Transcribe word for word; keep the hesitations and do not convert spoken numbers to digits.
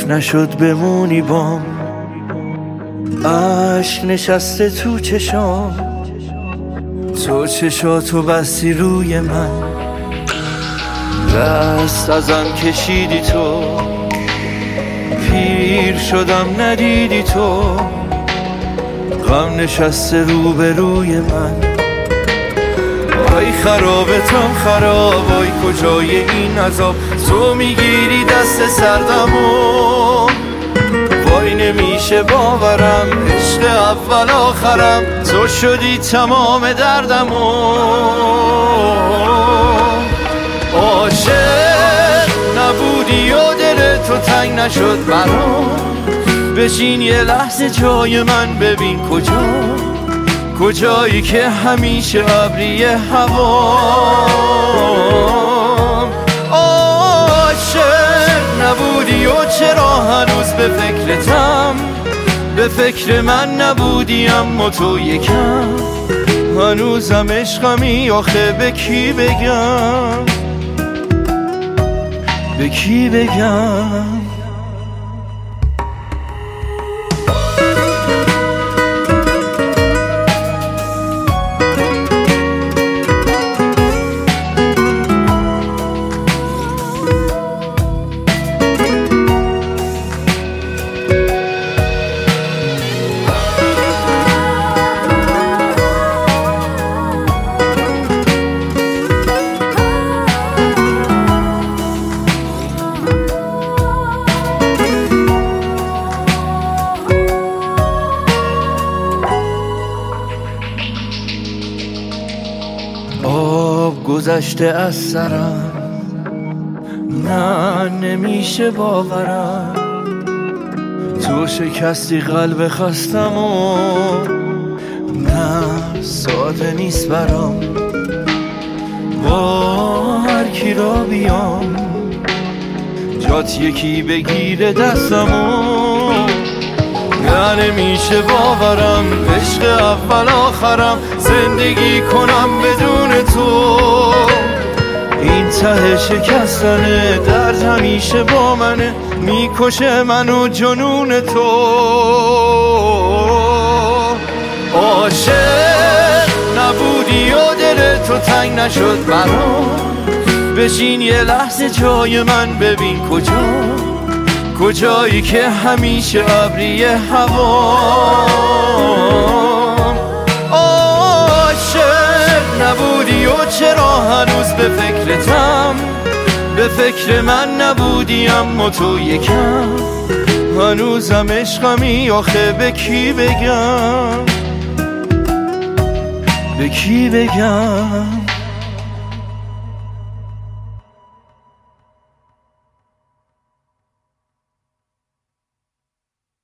نشد بمونی بام، عشق نشسته تو چشام، تو چشاتو بستی روی من، دست ازم کشیدی تو، پیر شدم ندیدی تو، غم نشسته رو به روی من. وای خرابتم خراب، وای کجای این عذاب، تو میگیری دست سردمو، وای نمیشه باورم عشق اول آخرم، تو شدی تمام دردمو. عاشق نبودی و دل تو تنگ نشد برام، بشین یه لحظه جای من ببین کجا، کجایی که همیشه ابری هوام. عاشق نبودی و چرا هنوز به فکرتم، به فکر من نبودی اما تو یکم، هنوزم عشقمی آخه به کی بگم، به کی بگم. آب گذشته از سرم، نه نمیشه باورم، تو شکستی قلب خستم و نه ساده نیست برام، با هر کی را بیام جات یکی بگیره دستمو، نه نمیشه باورم عشق اول آخرم، زندگی کنم بدون تو، این ته شکستنه درد همیشه با منه، میکشه منو جنون تو. عاشق نبودی و دل تو تنگ نشد برام، بشین یه لحظه جای من ببین کجا، کجایی که همیشه ابری هوام. عاشق نبودی و چرا هنوز به فکرتم، به فکر من نبودی اما تو یکم، هنوزم عشقمی آخه به کی بگم، به کی بگم.